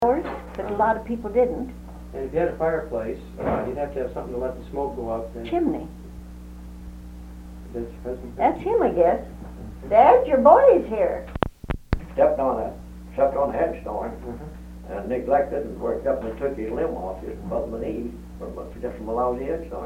but a lot of people didn't. And if you had a fireplace, you'd have to have something to let the smoke go up. Then Chimney. That's your husband? That's him, I guess. Dad, your boy is here. Stepped on a headstone and neglected and worked up and took his limb off just above my knee just from a lousy headstone.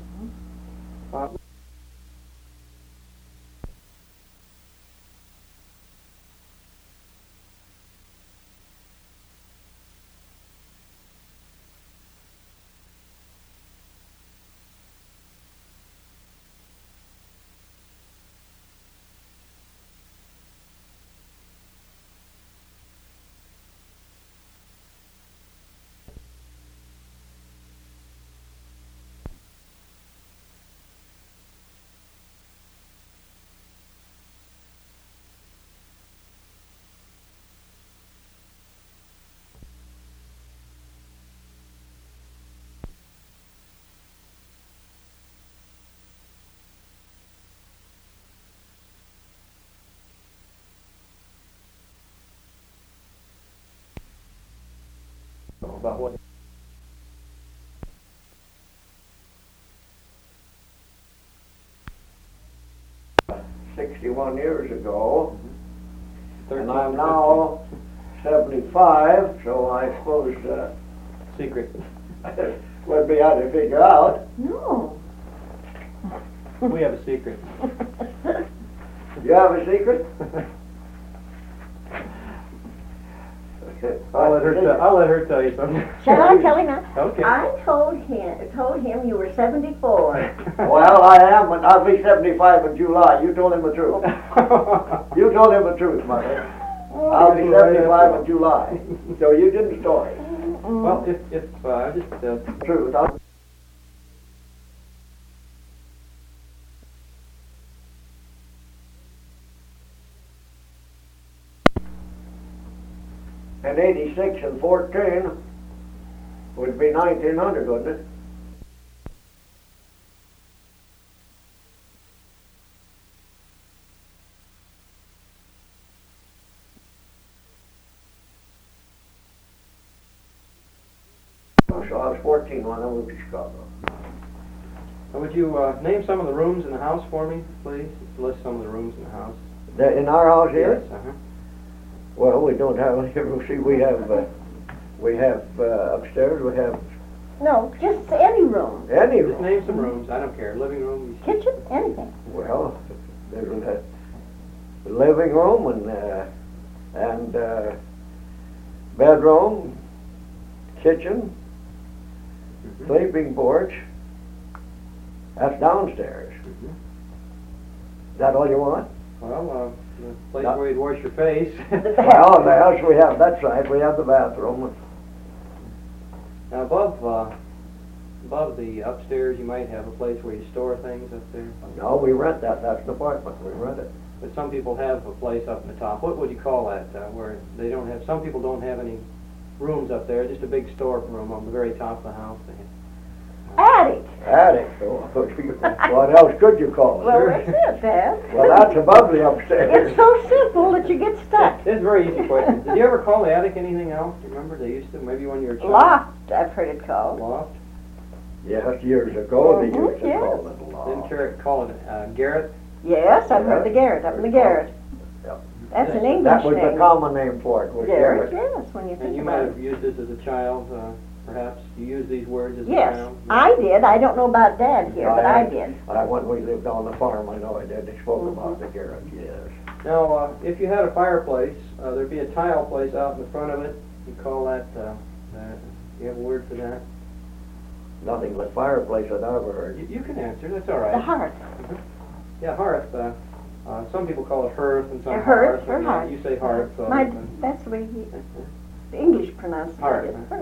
About what? Mm-hmm. 61 years ago, and 13, I'm now 75, so I suppose Secret. would be hard to figure out. No. We have a secret. You have a secret? I'll let her tell you something. Shall I tell him now? Okay. I told him you were 74. Well, I am, but I'll be 75 in July. You told him the truth. You told him the truth, Mother. I'll be 75 in July. So you didn't story. Well, if just Truth. And 86 and 14 would be 1900, wouldn't it? So I was 14 when I moved to Chicago. would you name some of the rooms in the house for me, please? List some of the rooms in the house. In our house here? Yes. Well, we don't have any. See, we have upstairs. We have No, just any room. any Just room. name some rooms. I don't care. Living room. Kitchen, anything. Well, there's a living room and bedroom, kitchen, sleeping porch. That's downstairs. Is that all you want? Well, the place No. where you'd wash your face. Well, in the house we have that side. We have the bathroom. Now above the upstairs, you might have a place where you store things up there. No, we rent that. That's an apartment. We rent it. But some people have a place up in the top. What would you call that? Where they don't have. Some people don't have any rooms up there. Just a big storeroom on the very top of the house. Attic. Attic. So, what else could you call it? Well, that's it, Dad. Well, that's above the upstairs. It's so simple that you get stuck. It's a very easy question. Did you ever call the attic anything else? Do you remember they used to? Maybe when you were a child. Loft, I've heard it called. Loft. Yes, years ago they used to yes. call it a loft. Didn't Carrot call it garret? Yes, I've heard the Garrett, up in the Garrett. Yep. That's an English That was name. the common name for it, was Garrett, Garrett. yes, when you And think you might about have it. used this as a child, perhaps. You used these words as a Yes, child. I did. I don't know about Dad here, but I did. When we lived on the farm, I know I did. They spoke about the Garrett, yes. Now, if you had a fireplace, there'd be a tile place out in the front of it. You call that, you have a word for that? Nothing but fireplace that I ever heard. You can answer, that's all right. The hearth. Yeah, hearth. Some people call it hearth and some A hearth, hearth. or hearth. You say hearth. That's the way the English pronounce it. Hearth.